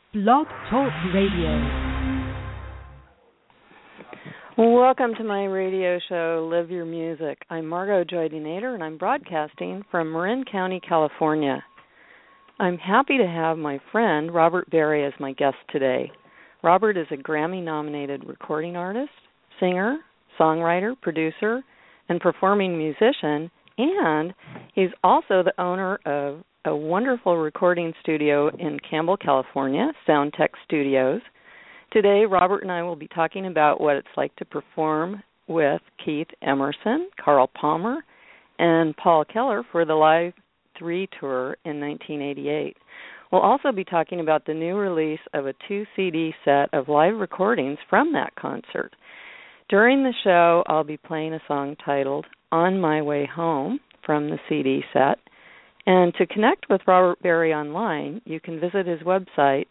Blog Talk Radio. Welcome to my radio show, Live Your Music. I'm Margot Joy Nader, and I'm broadcasting from Marin County, California. I'm happy to have my friend Robert Berry as my guest today. Robert is a Grammy-nominated recording artist, singer, songwriter, producer, and performing musician, and he's also the owner of a wonderful recording studio in Campbell, California, Soundtech Studios. Today, Robert and I will be talking about what it's like to perform with Keith Emerson, Carl Palmer, and Paul Keller for the Live 3 tour in 1988. We'll also be talking about the new release of a 2-CD set of live recordings from that concert. During the show, I'll be playing a song titled On My Way Home from the CD set. And to connect with Robert Berry online, you can visit his website,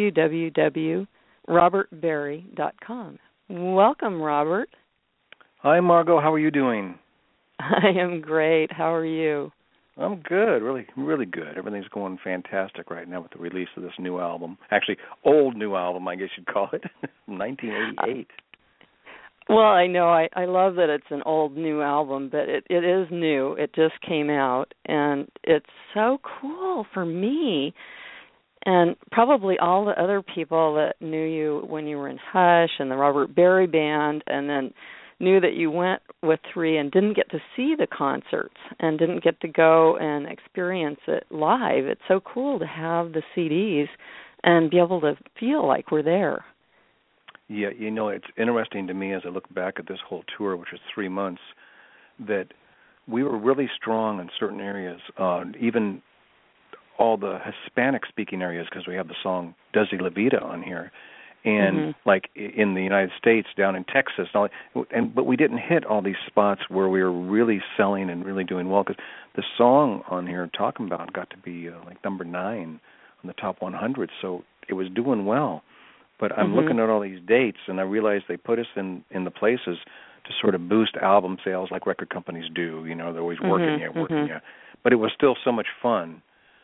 www.robertberry.com. Welcome, Robert. Hi, Margot. How are you doing? I am great. How are you? I'm good, really good. Everything's going fantastic right now with the release of this new album. Actually, old new album, I guess you'd call it, from 1988. Well, I know. I love that it's an old new album, but it is new. It just came out, and it's so cool for me and probably all the other people that knew you when you were in Hush and the Robert Berry Band, and then knew that you went with 3 and didn't get to see the concerts and didn't get to go and experience it live. It's so cool to have the CDs and be able to feel like we're there. Yeah, you know, it's interesting to me as I look back at this whole tour, which was 3 months, that we were really strong in certain areas, even all the Hispanic-speaking areas, because we have the song Desi La Vida on here, and like in the United States, down in Texas, but we didn't hit all these spots where we were really selling and really doing well, because the song on here, Talking About, got to be like number 9 on the top 100, so it was doing well. But I'm looking at all these dates, and I realize they put us in the places to sort of boost album sales like record companies do. You know, they're always working you. But it was still so much fun.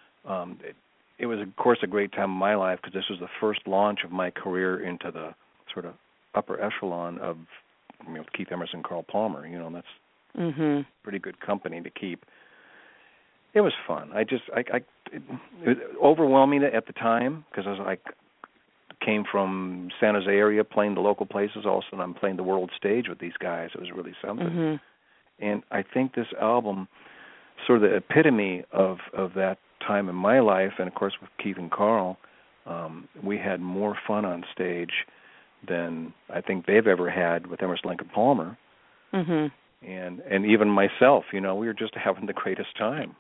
It was, of course, a great time in my life because this was the first launch of my career into the sort of upper echelon of, you know, Keith Emerson, Carl Palmer. You know, that's pretty good company to keep. It was fun. It was overwhelming at the time because I was like, came from San Jose area playing the local places also, and I'm playing the world stage with these guys. It was really something. And I think this album, sort of the epitome of that time in my life, and of course with Keith and Carl, we had more fun on stage than I think they've ever had with Emerson, Lake and Palmer. And even myself, you know, we were just having the greatest time.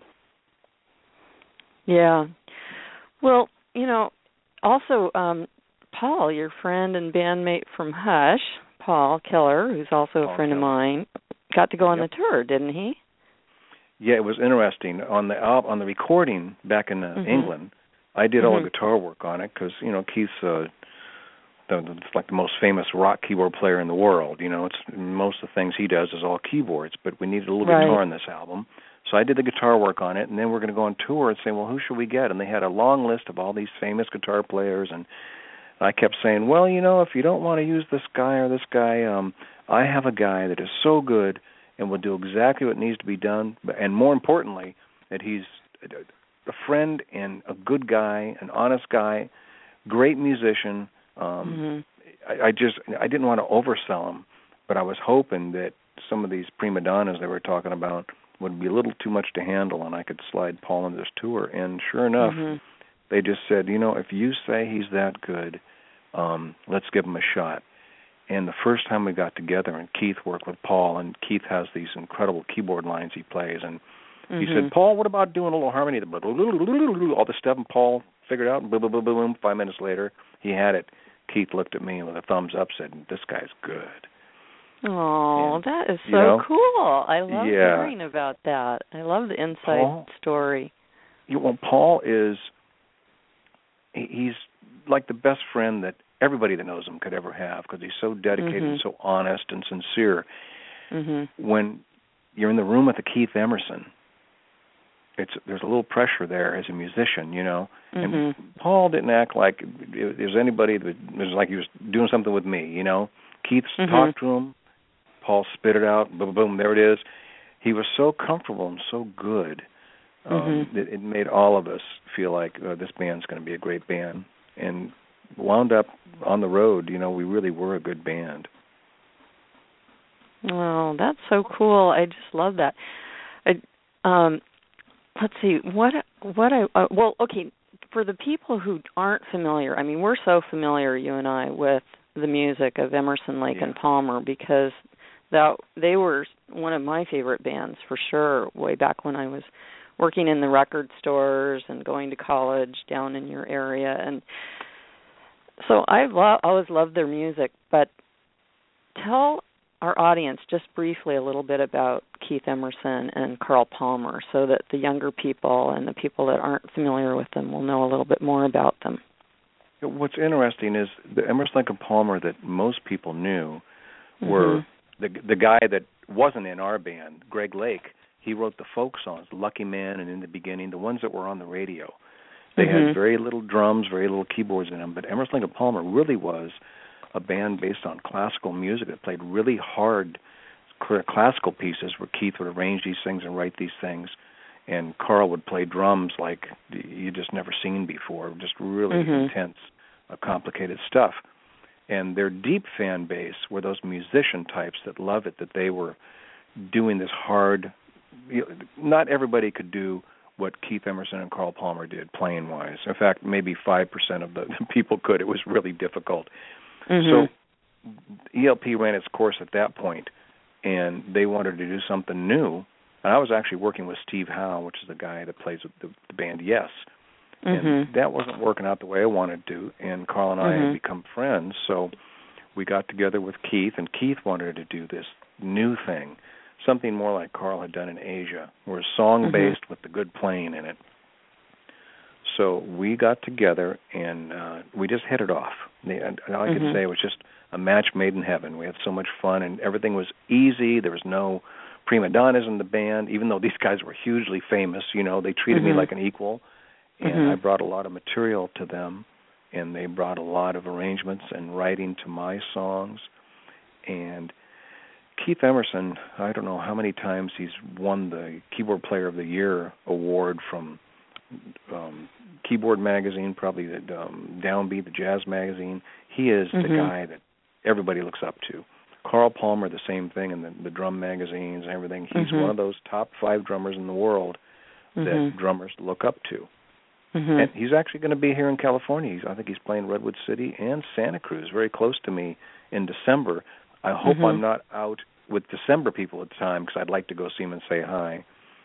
Yeah. Well, you know, also Paul, your friend and bandmate from Hush, Paul Keller, who's also a friend of mine, got to go on the tour, didn't he? Yeah, it was interesting. On the recording back in England, I did all the guitar work on it because, you know, Keith's it's like the most famous rock keyboard player in the world. You know, it's most of the things he does is all keyboards, but we needed a little guitar on this album. So I did the guitar work on it, and then we're going to go on tour and say, well, who should we get? And they had a long list of all these famous guitar players, and I kept saying, well, you know, if you don't want to use this guy or this guy, I have a guy that is so good and will do exactly what needs to be done, and more importantly, that he's a friend and a good guy, an honest guy, great musician. I didn't want to oversell him, but I was hoping that some of these prima donnas they were talking about would be a little too much to handle, and I could slide Paul into this tour. And sure enough, they just said, you know, if you say he's that good, let's give him a shot. And the first time we got together, and Keith worked with Paul, and Keith has these incredible keyboard lines he plays, and he said, Paul, what about doing a little harmony? All the stuff, and Paul figured out, and boom, boom, boom, boom. 5 minutes later, he had it. Keith looked at me with a thumbs up, said, this guy's good. Oh, that is so cool. I love hearing about that. I love the inside story. Well, Paul he's like the best friend that everybody that knows him could ever have because he's so dedicated and so honest and sincere. When you're in the room with a Keith Emerson there's a little pressure there as a musician, you know. Mm-hmm. And Paul didn't act like there's anybody that was like he was doing something with me, you know. Keith talked to him. Paul spit it out. Boom, boom, there it is. He was so comfortable and so good. It made all of us feel like this band's going to be a great band. And wound up on the road, you know, we really were a good band. Oh, that's so cool. I just love that. Let's see, well, okay, for the people who aren't familiar, I mean, we're so familiar, you and I, with the music of Emerson, Lake and Palmer because they were one of my favorite bands for sure way back when I was working in the record stores and going to college down in your area. And so I've always loved their music, but tell our audience just briefly a little bit about Keith Emerson and Carl Palmer so that the younger people and the people that aren't familiar with them will know a little bit more about them. What's interesting is the Emerson, Lake and Palmer that most people knew were the guy that wasn't in our band, Greg Lake. He wrote the folk songs, Lucky Man and In the Beginning, the ones that were on the radio. They had very little drums, very little keyboards in them, but Emerson, Lake and Palmer really was a band based on classical music that played really hard classical pieces where Keith would arrange these things and write these things, and Carl would play drums like you just never seen before, just really intense, complicated stuff. And their deep fan base were those musician types that love it, that they were doing this hard. Not everybody could do what Keith Emerson and Carl Palmer did, playing-wise. In fact, maybe 5% of the people could. It was really difficult. So ELP ran its course at that point, and they wanted to do something new. And I was actually working with Steve Howe, which is the guy that plays with the band Yes. And that wasn't working out the way I wanted to, and Carl and I had become friends, so we got together with Keith, and Keith wanted to do this new thing, something more like Carl had done in Asia, where it's song-based with the good playing in it. So we got together, and we just hit it off. All I could say was just a match made in heaven. We had so much fun, and everything was easy. There was no prima donnas in the band, even though these guys were hugely famous. You know, they treated me like an equal, and I brought a lot of material to them, and they brought a lot of arrangements and writing to my songs. And Keith Emerson, I don't know how many times he's won the Keyboard Player of the Year award from Keyboard Magazine, probably the Downbeat, the Jazz Magazine. He is the guy that everybody looks up to. Carl Palmer, the same thing in the drum magazines and everything. He's one of those top 5 drummers in the world that drummers look up to. And he's actually going to be here in California. I think he's playing Redwood City and Santa Cruz, very close to me, in December. I hope I'm not out with December people at the time because I'd like to go see him and say hi.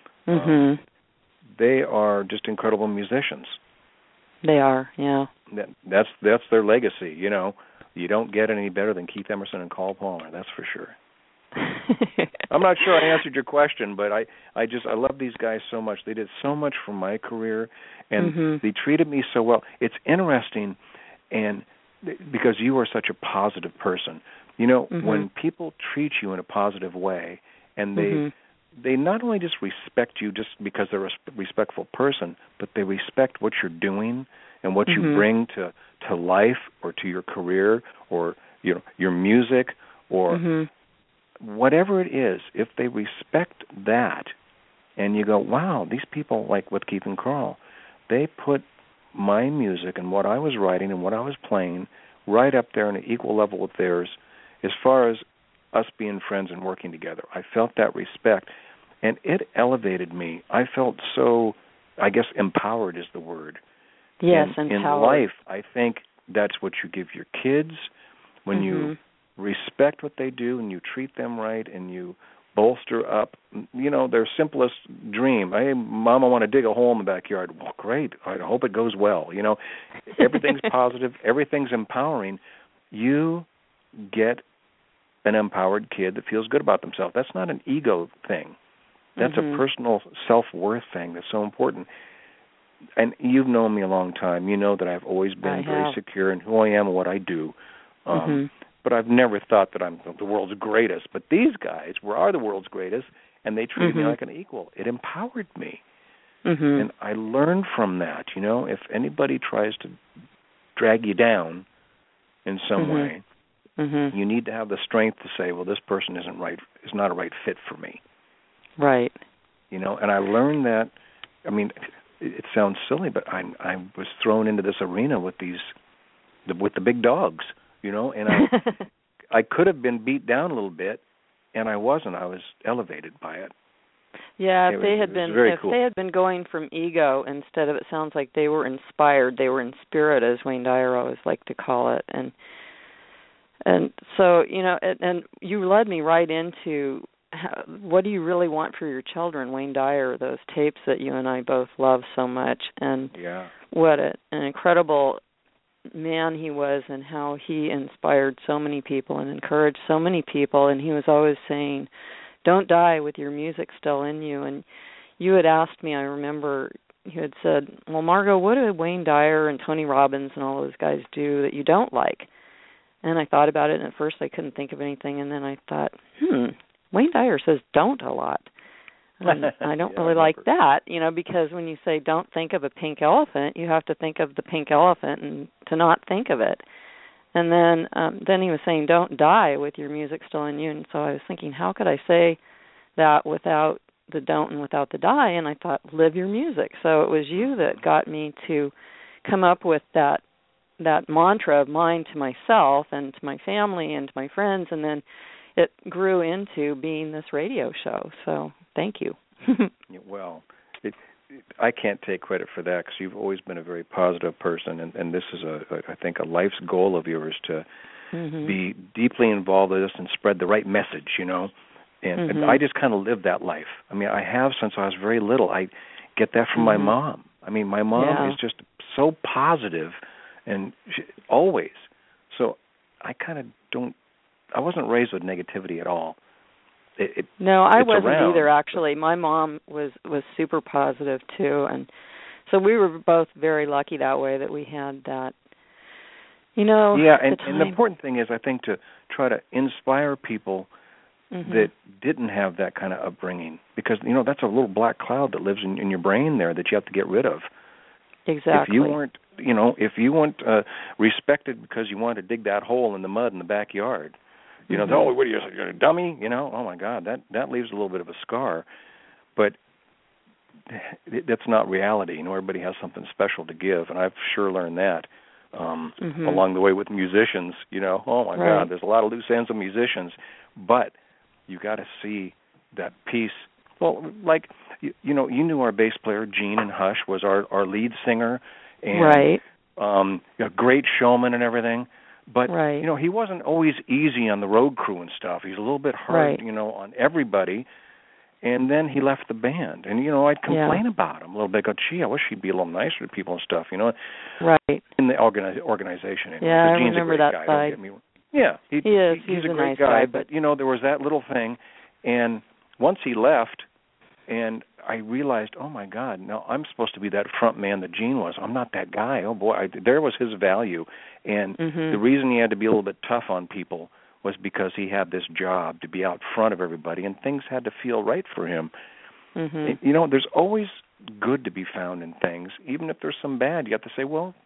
They are just incredible musicians. They are, yeah. That's their legacy, you know. You don't get any better than Keith Emerson and Carl Palmer, that's for sure. I'm not sure I answered your question, but I love these guys so much. They did so much for my career, and they treated me so well. It's interesting, and because you are such a positive person. You know, when people treat you in a positive way, and they not only just respect you just because they're a respectful person, but they respect what you're doing and what you bring to life or to your career or your music or whatever it is. If they respect that, and you go, wow, these people, like with Keith and Carl, they put my music and what I was writing and what I was playing right up there on an equal level with theirs as far as us being friends and working together. I felt that respect, and it elevated me. I felt so, I guess, empowered is the word. Yes, empowered. In life, I think that's what you give your kids when you respect what they do and you treat them right and you bolster up, their simplest dream. Hey, Mama, I want to dig a hole in the backyard. Well, great. I hope it goes well. Everything's positive. Everything's empowering. You get an empowered kid that feels good about themselves. That's not an ego thing. That's a personal self-worth thing that's so important. And you've known me a long time. You know that I've always been very secure in who I am and what I do. But I've never thought that I'm the world's greatest. But these guys are the world's greatest, and they treated me like an equal. It empowered me. And I learned from that, if anybody tries to drag you down in some way, you need to have the strength to say, well, this person is not a right fit for me. Right. And I learned that, it sounds silly, but I was thrown into this arena with the big dogs, and I could have been beat down a little bit, and I wasn't. I was elevated by it. Yeah, if they had been going from ego instead of, it sounds like they were inspired. They were in spirit, as Wayne Dyer always liked to call it, and so and you led me right into what do you really want for your children, Wayne Dyer, those tapes that you and I both love so much, and what an incredible man he was, and how he inspired so many people and encouraged so many people, and he was always saying, don't die with your music still in you. And you had asked me, I remember, you had said, well, Margot, what did Wayne Dyer and Tony Robbins and all those guys do that you don't like? And I thought about it, and at first I couldn't think of anything, and then I thought, Wayne Dyer says don't a lot. And I don't really like that, because when you say don't think of a pink elephant, you have to think of the pink elephant and to not think of it. And then he was saying don't die with your music still in you. And so I was thinking, how could I say that without the don't and without the die? And I thought, live your music. So it was you that got me to come up with that mantra of mine to myself and to my family and to my friends, and then it grew into being this radio show. So thank you. Well, I can't take credit for that, because you've always been a very positive person, and this is, I think, a life's goal of yours to be deeply involved with this and spread the right message, And I just kind of live that life. I have since I was very little. I get that from my mom. My mom is just so positive, and always. So I kind of don't. I wasn't raised with negativity at all. No, I wasn't either, actually. My mom was super positive, too. And so we were both very lucky that way that we had that, Yeah, and the important thing is, I think, to try to inspire people that didn't have that kind of upbringing. Because, that's a little black cloud that lives in your brain there that you have to get rid of. Exactly. If you weren't respected because you wanted to dig that hole in the mud in the backyard, oh, what are you, you're a dummy? Oh my God, that leaves a little bit of a scar. But that's not reality. Everybody has something special to give, and I've sure learned that along the way with musicians. Oh my God, there's a lot of loose ends of musicians, but you got to see that piece. Well, like you knew our bass player Gene and Hush was our lead singer, and a great showman and everything. But, he wasn't always easy on the road crew and stuff. He's a little bit hard, on everybody. And then he left the band. And, I'd complain about him a little bit. Go, gee, I wish he'd be a little nicer to people and stuff, Right. In the organization. Anyway. Yeah, I Gene's remember a great that guy. side. Don't get me. Yeah, he's a great nice guy. guy. But, there was that little thing. And once he left, and I realized, oh, my God, no, I'm supposed to be that front man that Gene was. I'm not that guy. Oh, boy, there was his value. And the reason he had to be a little bit tough on people was because he had this job to be out front of everybody, and things had to feel right for him. And, there's always good to be found in things, even if there's some bad. You have to say, well,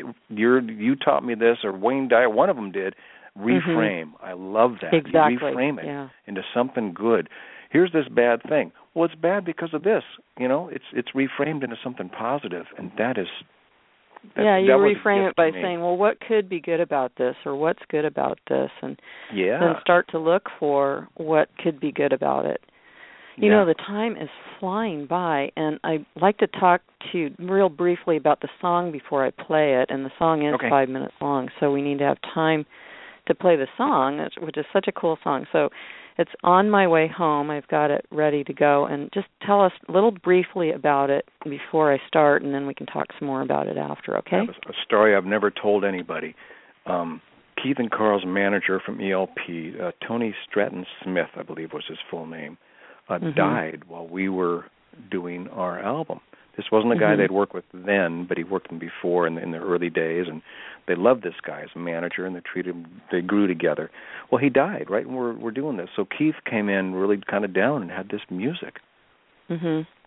you taught me this, or Wayne Dyer, one of them did. Reframe. I love that. Exactly. You reframe it into something good. Here's this bad thing. Well, it's bad because of this. It's reframed into something positive, and that is. You reframe it by saying, well, what could be good about this, or what's good about this, and then start to look for what could be good about it. The time is flying by, and I'd like to talk to you real briefly about the song before I play it, and the song is 5 minutes long, so we need to have time to play the song, which is such a cool song. So it's On My Way Home. I've got it ready to go, and just tell us a little briefly about it before I start, and then we can talk some more about it after, okay? That was a story I've never told anybody. Keith and Carl's manager from ELP, Tony Stratton Smith, I believe was his full name, died while we were doing our album. This wasn't a guy they'd worked with then, but he worked with him before in the early days, and they loved this guy as a manager, and they grew together. Well, he died, right, and we're doing this. So Keith came in really kind of down and had this music.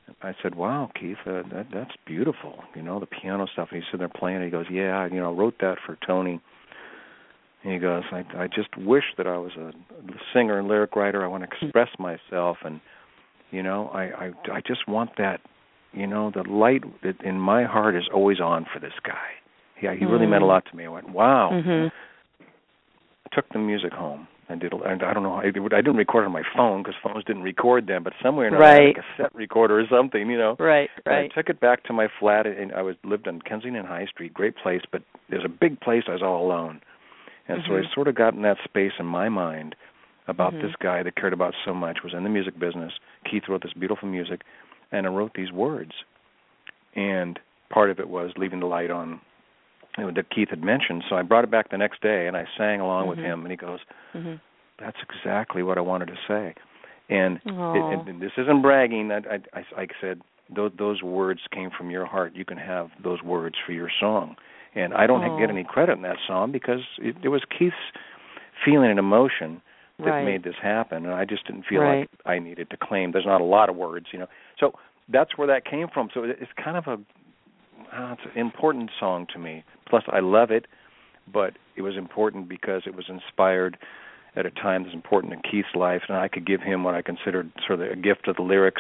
I said, wow, Keith, that's beautiful, the piano stuff. And he's sitting there playing it. He goes, yeah, I wrote that for Tony. And he goes, I just wish that I was a singer and lyric writer. I want to express myself, and, I just want that, the light in my heart is always on for this guy. Yeah, he really meant a lot to me. I went, wow. Mm-hmm. I took the music home. And I don't know. I didn't record it on my phone because phones didn't record them. But somewhere in I had a cassette recorder or something, Right. And I took it back to my flat, and I lived on Kensington High Street, great place. But there's a big place. I was all alone, and so I sort of got in that space in my mind about this guy that cared about so much, was in the music business. Keith wrote this beautiful music, and I wrote these words, and part of it was leaving the light on, that Keith had mentioned. So I brought it back the next day, and I sang along with him, and he goes, that's exactly what I wanted to say. And this isn't bragging. I said, those words came from your heart. You can have those words for your song. And I don't get any credit in that song because it was Keith's feeling and emotion that made this happen, and I just didn't feel like I needed to claim. There's not a lot of words, So that's where that came from. So it's kind of it's an important song to me. Plus, I love it, but it was important because it was inspired at a time that's important in Keith's life, and I could give him what I considered sort of a gift of the lyrics.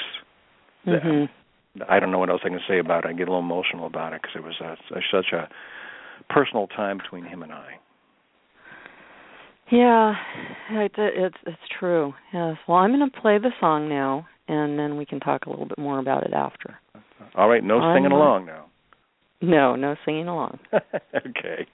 I don't know what else I can say about it. I get a little emotional about it because it was such a personal time between him and I. Yeah, it's true. Yes. Well, I'm going to play the song now, and then we can talk a little bit more about it after. All right. No singing along now. No singing along. Okay.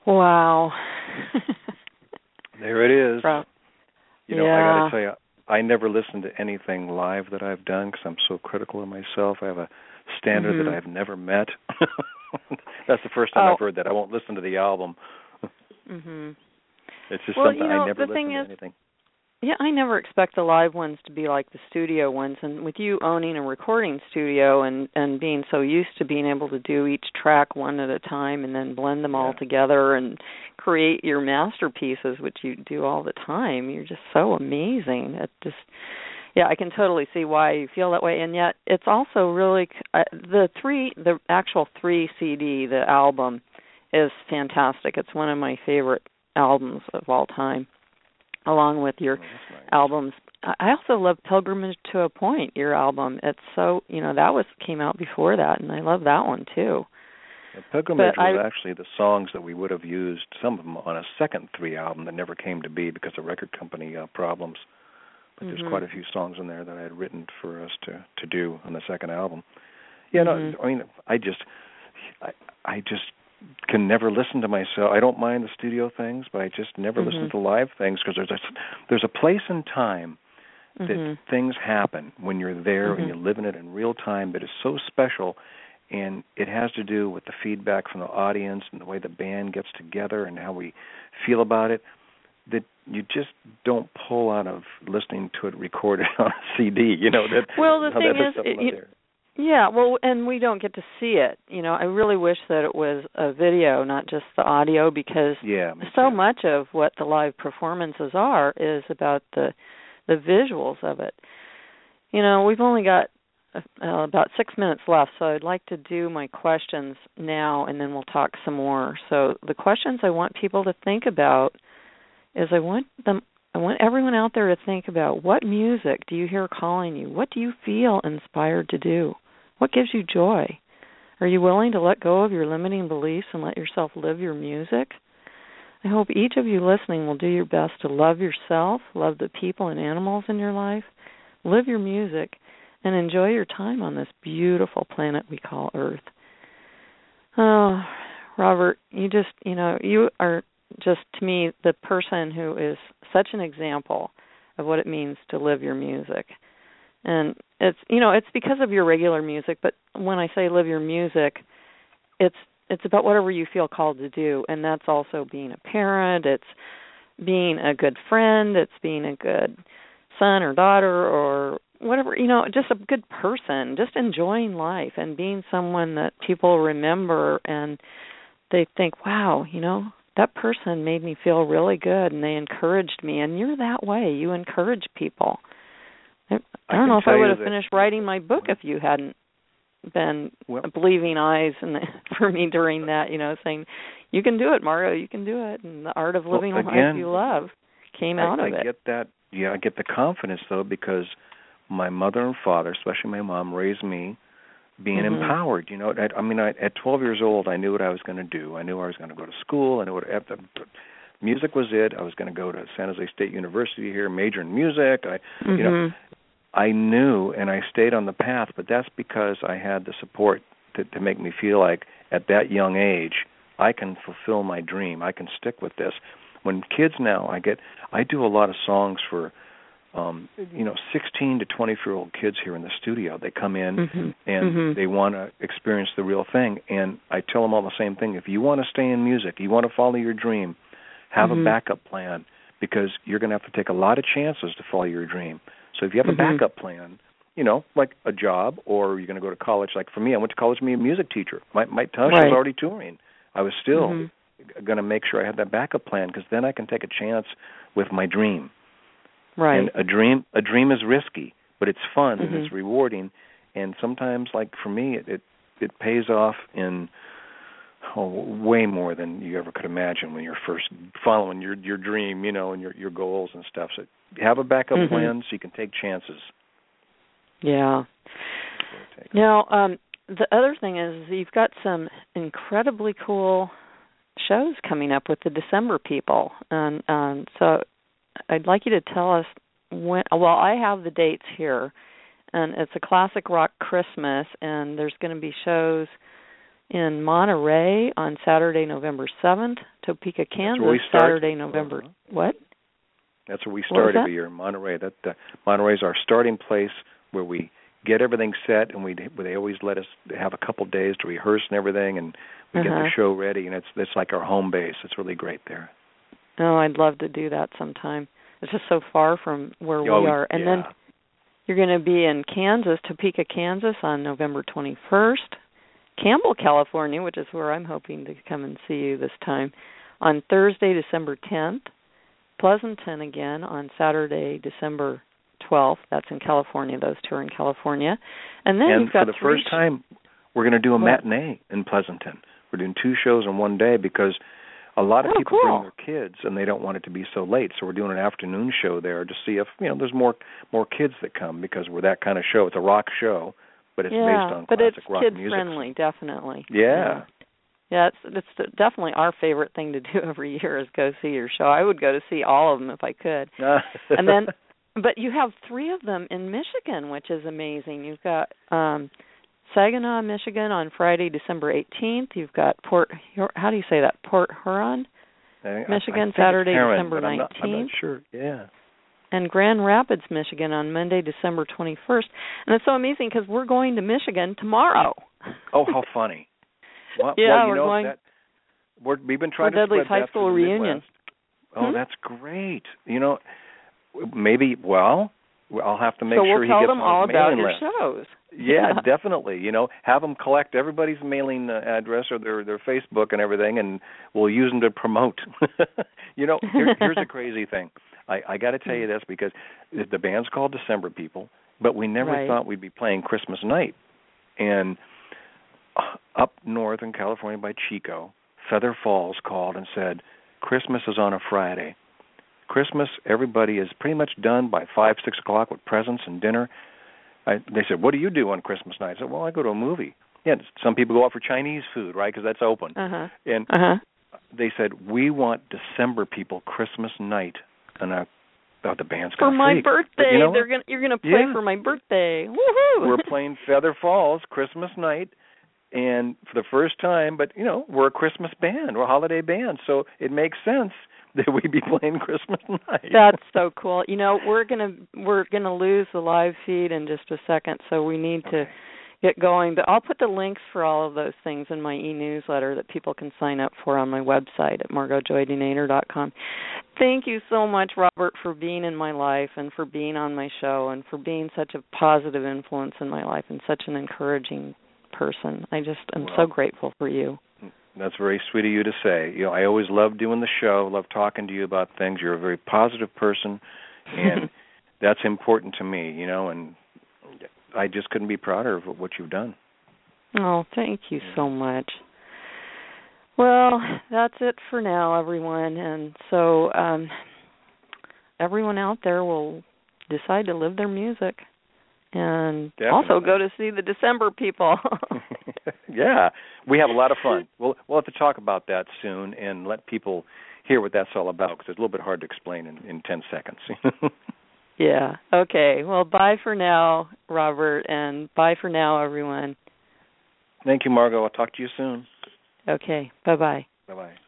Wow. There it is. You know, yeah. I got to tell you, I never listen to anything live that I've done because I'm so critical of myself. I have a standard that I've never met. That's the first time I've heard that. I won't listen to the album. It's just something I never listen to anything. Yeah, I never expect the live ones to be like the studio ones. And with you owning a recording studio and being so used to being able to do each track one at a time and then blend them all together and create your masterpieces, which you do all the time, you're just so amazing. It just, I can totally see why you feel that way. And yet it's also really, the actual 3 CD, the album, is fantastic. It's one of my favorite albums of all time, along with your albums. I also love Pilgrimage to a Point, your album. It's so, that came out before that, and I love that one too. Pilgrimage was actually the songs that we would have used, some of them on a second 3 album that never came to be because of record company problems. But there's quite a few songs in there that I had written for us to do on the second album. Yeah, no, I mean, I just can never listen to myself. I don't mind the studio things, but I just never listen to live things because there's a place and time that things happen when you're there and you're living it in real time that is so special, and it has to do with the feedback from the audience and the way the band gets together and how we feel about it, that you just don't pull out of listening to it recorded on a CD. The thing is, yeah, well, and we don't get to see it. I really wish that it was a video, not just the audio, because so much of what the live performances are is about the visuals of it. We've only got about 6 minutes left, so I'd like to do my questions now, and then we'll talk some more. So the questions I want people to think about is I want everyone out there to think about, what music do you hear calling you? What do you feel inspired to do? What gives you joy? Are you willing to let go of your limiting beliefs and let yourself live your music? I hope each of you listening will do your best to love yourself, love the people and animals in your life, live your music, and enjoy your time on this beautiful planet we call Earth. Oh, Robert, you are just, to me, the person who is such an example of what it means to live your music. And it's because of your regular music, but when I say live your music, it's about whatever you feel called to do, and that's also being a parent, it's being a good friend, it's being a good son or daughter or whatever, just a good person, just enjoying life and being someone that people remember and they think, wow, that person made me feel really good and they encouraged me, and you're that way. You encourage people. I don't know if I would have finished writing my book if you hadn't been believing eyes for me during that, saying, you can do it, Margo, you can do it. And the art of living the life you love came out of it. I get that. Yeah, I get the confidence, though, because my mother and father, especially my mom, raised me being empowered. At 12 years old, I knew what I was going to do. I knew I was going to go to school. I knew music was it. I was going to go to San Jose State University here, major in music. I knew, and I stayed on the path, but that's because I had the support to make me feel like at that young age, I can fulfill my dream. I can stick with this. When kids now, I do a lot of songs for, 16 to 24-year-old kids here in the studio. They come in and they want to experience the real thing, and I tell them all the same thing. If you want to stay in music, you want to follow your dream, have a backup plan, because you're going to have to take a lot of chances to follow your dream. So if you have a backup plan, like a job, or you're going to go to college. Like for me, I went to college to be a music teacher. Mike Tosh was already touring. I was still going to make sure I had that backup plan, because then I can take a chance with my dream. Right. And a dream is risky, but it's fun and it's rewarding. And sometimes, like for me, it pays off in way more than you ever could imagine when you're first following your dream, and your goals and stuff. So have a backup plan so you can take chances. Yeah. Now, the other thing is you've got some incredibly cool shows coming up with the December people. And so I'd like you to tell us when. Well, I have the dates here, and it's a classic rock Christmas, and there's going to be shows in Monterey on Saturday, November 7th. Topeka, Kansas, Saturday, November... What? That's where we start every year in Monterey. Monterey is our starting place where we get everything set, and they always let us have a couple days to rehearse and everything, and we get the show ready, and it's like our home base. It's really great there. Oh, I'd love to do that sometime. It's just so far from where we are. And then you're going to be in Kansas, Topeka, Kansas on November 21st. Campbell, California, which is where I'm hoping to come and see you this time, on Thursday, December 10th. Pleasanton again on Saturday, December 12th. That's in California. Those two are in California. And then you've got for the first time, we're going to do a matinee in Pleasanton. We're doing 2 shows in one day because a lot of people bring their kids and they don't want it to be so late. So we're doing an afternoon show there to see if there's more kids that come because we're that kind of show. It's a rock show, but it's based on classic rock music. But it's kid-friendly, definitely. Yeah. Yeah, it's definitely our favorite thing to do every year is go see your show. I would go to see all of them if I could. And then, but you have 3 of them in Michigan, which is amazing. You've got Saginaw, Michigan on Friday, December 18th. You've got Port Huron, Michigan, Saturday, December 19th. I'm not sure, yeah. And Grand Rapids, Michigan on Monday, December 21st. And it's so amazing because we're going to Michigan tomorrow. Oh, how funny. Well, we're going. We've been trying to spread Dudley's High School reunion. Oh, that's great. Maybe. Well, I'll have to make sure he gets on his mailing list. So we'll tell them all about your shows. Yeah, definitely. Have them collect everybody's mailing address or their Facebook and everything, and we'll use them to promote. Here's a crazy thing. I got to tell you this because the band's called December People, but we never thought we'd be playing Christmas night, and up north in California by Chico, Feather Falls called and said, Christmas is on a Friday. Christmas, everybody is pretty much done by 5, 6 o'clock with presents and dinner. They said, what do you do on Christmas night? I said, well, I go to a movie. Yeah, some people go out for Chinese food, right, because that's open. And they said, we want December People Christmas night. And I thought the band's going to for my birthday. You're going to play for my birthday. Woohoo! We're playing Feather Falls Christmas night. And for the first time, but, we're a Christmas band. We're a holiday band, so it makes sense that we'd be playing Christmas night. That's so cool. We're gonna lose the live feed in just a second, so we need to get going. But I'll put the links for all of those things in my e-newsletter that people can sign up for on my website at margotjoydenator.com. Thank you so much, Robert, for being in my life and for being on my show and for being such a positive influence in my life and such an encouraging person. I'm so grateful for you. That's very sweet of you to say. I always love doing the show, love talking to you about things. You're a very positive person, and that's important to me, and I just couldn't be prouder of what you've done. Oh, thank you so much. Well, that's it for now, everyone. And so everyone out there will decide to live their music. And also go to see the December People. Yeah, we have a lot of fun. We'll have to talk about that soon and let people hear what that's all about because it's a little bit hard to explain in 10 seconds. Yeah, okay. Well, bye for now, Robert, and bye for now, everyone. Thank you, Margot. I'll talk to you soon. Okay, bye-bye. Bye-bye.